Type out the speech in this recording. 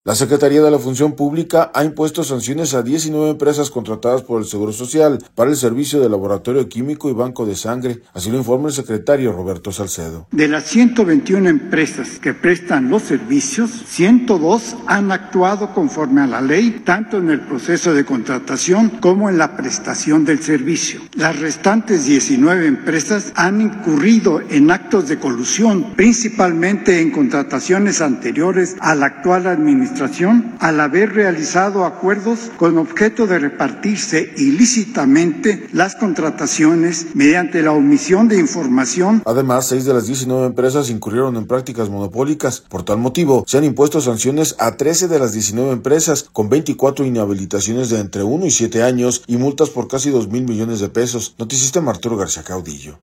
La Secretaría de la Función Pública ha impuesto sanciones a 19 empresas contratadas por el Seguro Social para el servicio de laboratorio químico y banco de sangre, así lo informa el secretario Roberto Salcedo. De las 121 empresas que prestan los servicios, 102 han actuado conforme a la ley, tanto en el proceso de contratación como en la prestación del servicio. Las restantes 19 empresas han incurrido en actos de colusión, principalmente en contrataciones anteriores a la actual administración, al haber realizado acuerdos con objeto de repartirse ilícitamente las contrataciones mediante la omisión de información. Además, 6 de las 19 empresas incurrieron en prácticas monopólicas. Por tal motivo, se han impuesto sanciones a 13 de las 19 empresas, con 24 inhabilitaciones de entre 1 y 7 años y multas por casi 2,000 millones de pesos. Noticista Arturo García Caudillo.